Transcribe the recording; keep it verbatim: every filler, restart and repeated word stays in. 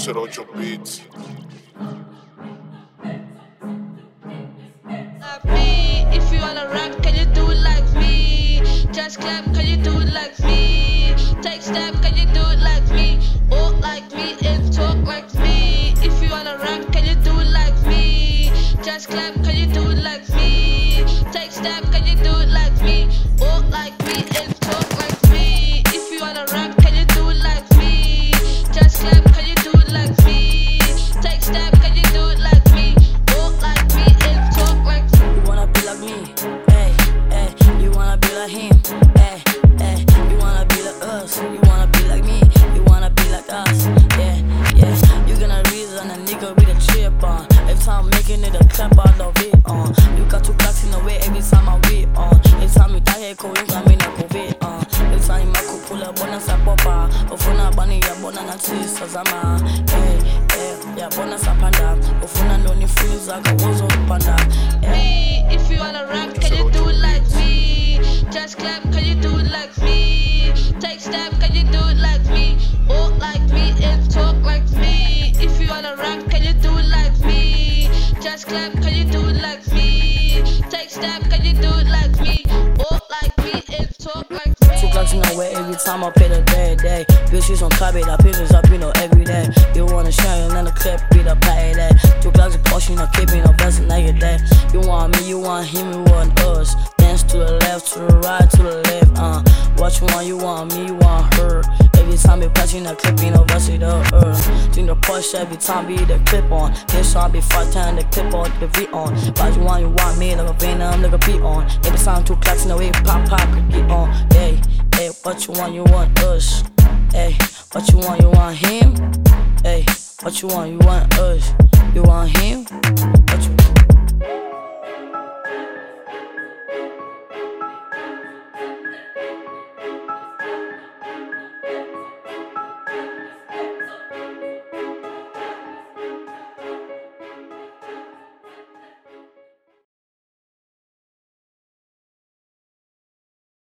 cero ocho Beats. If you wanna rap, can you do it like me? Just clap, can you do it like me? Take step, can you do it like me? Walk like me and talk like me. If you wanna rap, can you do it like me? Just clap, can you do it like me? Take step, can you do it like me? Walk like me and talk like me. If you wanna rap, can you do it like me? Just clap, can you do it like me? Take step, can you do it like me? Walk like me and talk like me. You wanna be like me, hey, hey. You wanna be like him, hey, hey. You wanna be like us, you wanna be like me, you wanna be like us, yeah, yeah. You gonna reason a nigga with a chip on. Every time I'm making it a clap, I love it on. You got two clocks in the way every time I whip on. Every time you die here, you got me na COVID on. Every time I could pull up on a sapopa, ofuna bani ya bona na tisa zama, hey, hey. Ya bona sapanda, ofuna ndoni fuza kawozo panda, hey. If you wanna rap, can you do it like me? Just clap, can you do it like me? Take step, can you do it like me? Walk like me and talk like me. If you wanna rap, can you do it like me? Just clap, can you do it like me? Take step, can you do it like me? Walk like me and talk like me. Two clocks in the way every time I pay the day day. Bitches on top it, I pick this up, you know, every day. You wanna share and then the clip be the pay day. Two clocks of portion, no keeping no best naked day. You want me, you want him, you want us. Dance to the left, to the right, to the left, uh. What you want, you want me, you want her. Every time you patch in the clip, you know, bust it up, uh. Think the push every time be the clip on. This song be five time the clip on, the V on. But you want, you want me, like a venom, like a beat on. Every time two clocks in the way, pop, pop, get on. Hey, hey, what you want, you want us. Hey, what you want, you want him. Hey, what you want, you want us. You want him. What you